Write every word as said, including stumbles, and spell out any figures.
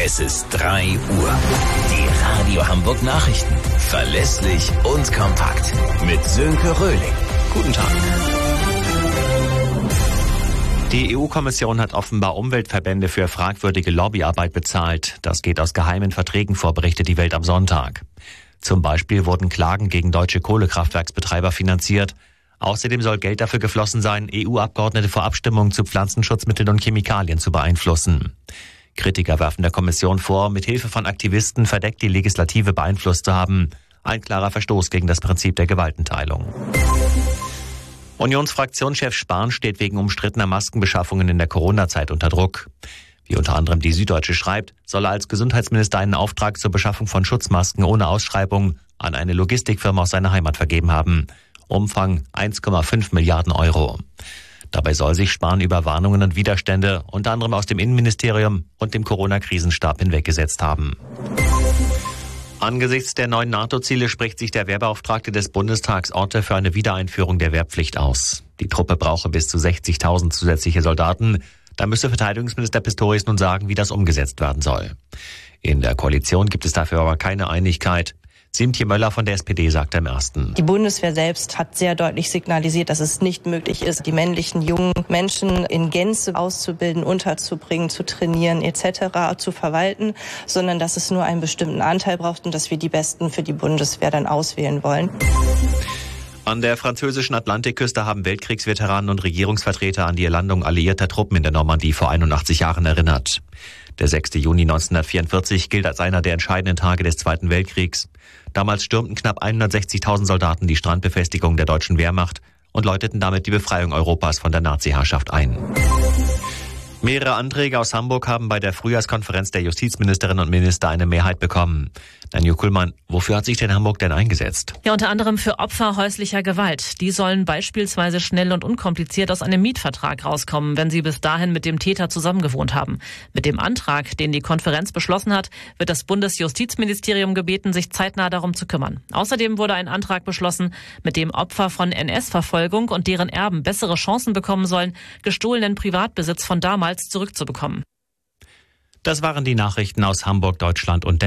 Es ist drei Uhr. Die Radio Hamburg Nachrichten. Verlässlich und kompakt. Mit Sönke Röhling. Guten Tag. Die E U-Kommission hat offenbar Umweltverbände für fragwürdige Lobbyarbeit bezahlt. Das geht aus geheimen Verträgen vor, berichtet die Welt am Sonntag. Zum Beispiel wurden Klagen gegen deutsche Kohlekraftwerksbetreiber finanziert. Außerdem soll Geld dafür geflossen sein, E U-Abgeordnete vor Abstimmungen zu Pflanzenschutzmitteln und Chemikalien zu beeinflussen. Kritiker werfen der Kommission vor, mit Hilfe von Aktivisten verdeckt die Legislative beeinflusst zu haben. Ein klarer Verstoß gegen das Prinzip der Gewaltenteilung. Unionsfraktionschef Spahn steht wegen umstrittener Maskenbeschaffungen in der Corona-Zeit unter Druck. Wie unter anderem die Süddeutsche schreibt, soll er als Gesundheitsminister einen Auftrag zur Beschaffung von Schutzmasken ohne Ausschreibung an eine Logistikfirma aus seiner Heimat vergeben haben. Umfang eins Komma fünf Milliarden Euro. Dabei soll sich Spahn über Warnungen und Widerstände unter anderem aus dem Innenministerium und dem Corona-Krisenstab hinweggesetzt haben. Angesichts der neuen NATO-Ziele spricht sich der Wehrbeauftragte des Bundestags Orte für eine Wiedereinführung der Wehrpflicht aus. Die Truppe brauche bis zu sechzigtausend zusätzliche Soldaten. Da müsse Verteidigungsminister Pistorius nun sagen, wie das umgesetzt werden soll. In der Koalition gibt es dafür aber keine Einigkeit. Siemtje Möller von der S P D sagte im Ersten. Die Bundeswehr selbst hat sehr deutlich signalisiert, dass es nicht möglich ist, die männlichen jungen Menschen in Gänze auszubilden, unterzubringen, zu trainieren et cetera zu verwalten, sondern dass es nur einen bestimmten Anteil braucht und dass wir die Besten für die Bundeswehr dann auswählen wollen. An der französischen Atlantikküste haben Weltkriegsveteranen und Regierungsvertreter an die Landung alliierter Truppen in der Normandie vor einundachtzig Jahren erinnert. Der sechster Juni neunzehnhundertvierundvierzig gilt als einer der entscheidenden Tage des Zweiten Weltkriegs. Damals stürmten knapp hundertsechzigtausend Soldaten die Strandbefestigung der deutschen Wehrmacht und läuteten damit die Befreiung Europas von der Nazi-Herrschaft ein. Mehrere Anträge aus Hamburg haben bei der Frühjahrskonferenz der Justizministerinnen und Minister eine Mehrheit bekommen. Nanju Kuhlmann, wofür hat sich denn Hamburg denn eingesetzt? Ja, unter anderem für Opfer häuslicher Gewalt. Die sollen beispielsweise schnell und unkompliziert aus einem Mietvertrag rauskommen, wenn sie bis dahin mit dem Täter zusammengewohnt haben. Mit dem Antrag, den die Konferenz beschlossen hat, wird das Bundesjustizministerium gebeten, sich zeitnah darum zu kümmern. Außerdem wurde ein Antrag beschlossen, mit dem Opfer von N S-Verfolgung und deren Erben bessere Chancen bekommen sollen, gestohlenen Privatbesitz von damals zurückzubekommen. Das waren die Nachrichten aus Hamburg, Deutschland und der